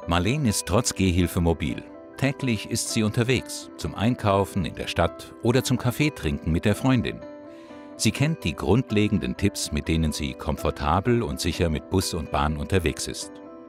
Marleen ist trotz Gehhilfe mobil. Täglich ist sie unterwegs, zum Einkaufen in der Stadt oder zum Kaffeetrinken mit der Freundin. Sie kennt die grundlegenden Tipps, mit denen sie komfortabel und sicher mit Bus und Bahn unterwegs ist.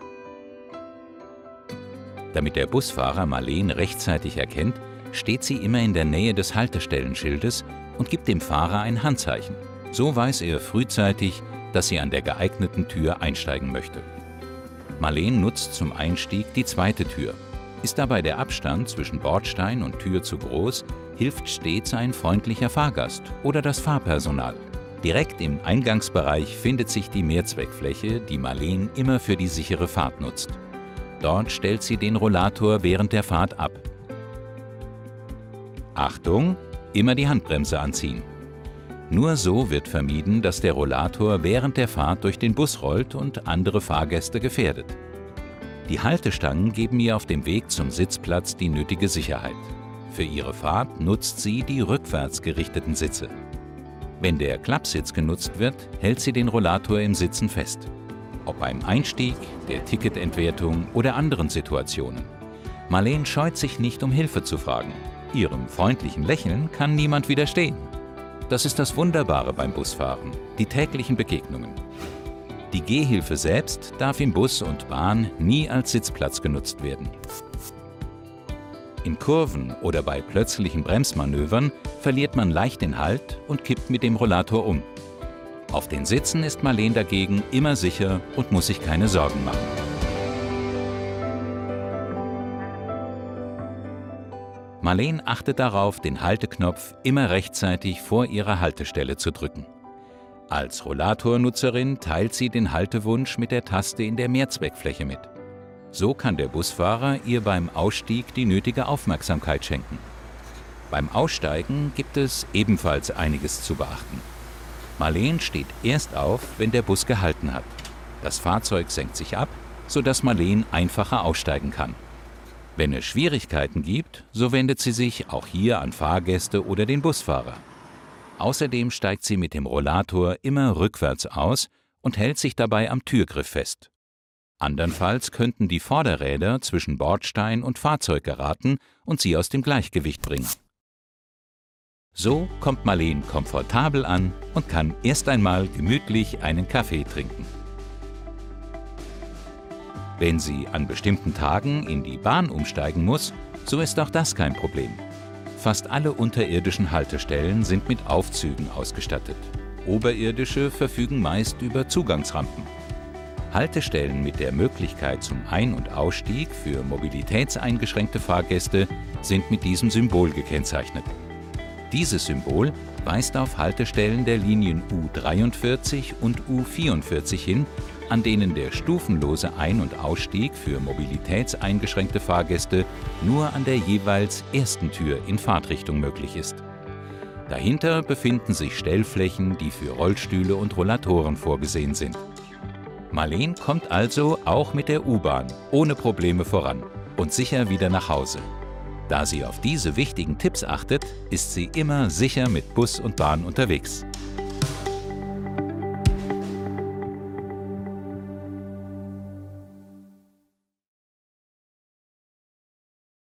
Damit der Busfahrer Marleen rechtzeitig erkennt, steht sie immer in der Nähe des Haltestellenschildes und gibt dem Fahrer ein Handzeichen. So weiß er frühzeitig, dass sie an der geeigneten Tür einsteigen möchte. Marleen nutzt zum Einstieg die zweite Tür. Ist dabei der Abstand zwischen Bordstein und Tür zu groß, hilft stets ein freundlicher Fahrgast oder das Fahrpersonal. Direkt im Eingangsbereich findet sich die Mehrzweckfläche, die Marleen immer für die sichere Fahrt nutzt. Dort stellt sie den Rollator während der Fahrt ab. Achtung! Immer die Handbremse anziehen. Nur so wird vermieden, dass der Rollator während der Fahrt durch den Bus rollt und andere Fahrgäste gefährdet. Die Haltestangen geben ihr auf dem Weg zum Sitzplatz die nötige Sicherheit. Für ihre Fahrt nutzt sie die rückwärts gerichteten Sitze. Wenn der Klappsitz genutzt wird, hält sie den Rollator im Sitzen fest. Ob beim Einstieg, der Ticketentwertung oder anderen Situationen. Marleen scheut sich nicht, um Hilfe zu fragen. Ihrem freundlichen Lächeln kann niemand widerstehen. Das ist das Wunderbare beim Busfahren, die täglichen Begegnungen. Die Gehhilfe selbst darf im Bus und Bahn nie als Sitzplatz genutzt werden. In Kurven oder bei plötzlichen Bremsmanövern verliert man leicht den Halt und kippt mit dem Rollator um. Auf den Sitzen ist Marleen dagegen immer sicher und muss sich keine Sorgen machen. Marleen achtet darauf, den Halteknopf immer rechtzeitig vor ihrer Haltestelle zu drücken. Als Rollatornutzerin teilt sie den Haltewunsch mit der Taste in der Mehrzweckfläche mit. So kann der Busfahrer ihr beim Ausstieg die nötige Aufmerksamkeit schenken. Beim Aussteigen gibt es ebenfalls einiges zu beachten. Marleen steht erst auf, wenn der Bus gehalten hat. Das Fahrzeug senkt sich ab, sodass Marleen einfacher aussteigen kann. Wenn es Schwierigkeiten gibt, so wendet sie sich auch hier an Fahrgäste oder den Busfahrer. Außerdem steigt sie mit dem Rollator immer rückwärts aus und hält sich dabei am Türgriff fest. Andernfalls könnten die Vorderräder zwischen Bordstein und Fahrzeug geraten und sie aus dem Gleichgewicht bringen. So kommt Marleen komfortabel an und kann erst einmal gemütlich einen Kaffee trinken. Wenn sie an bestimmten Tagen in die Bahn umsteigen muss, so ist auch das kein Problem. Fast alle unterirdischen Haltestellen sind mit Aufzügen ausgestattet. Oberirdische verfügen meist über Zugangsrampen. Haltestellen mit der Möglichkeit zum Ein- und Ausstieg für mobilitätseingeschränkte Fahrgäste sind mit diesem Symbol gekennzeichnet. Dieses Symbol weist auf Haltestellen der Linien U43 und U44 hin, an denen der stufenlose Ein- und Ausstieg für mobilitätseingeschränkte Fahrgäste nur an der jeweils ersten Tür in Fahrtrichtung möglich ist. Dahinter befinden sich Stellflächen, die für Rollstühle und Rollatoren vorgesehen sind. Marleen kommt also auch mit der U-Bahn ohne Probleme voran und sicher wieder nach Hause. Da sie auf diese wichtigen Tipps achtet, ist sie immer sicher mit Bus und Bahn unterwegs.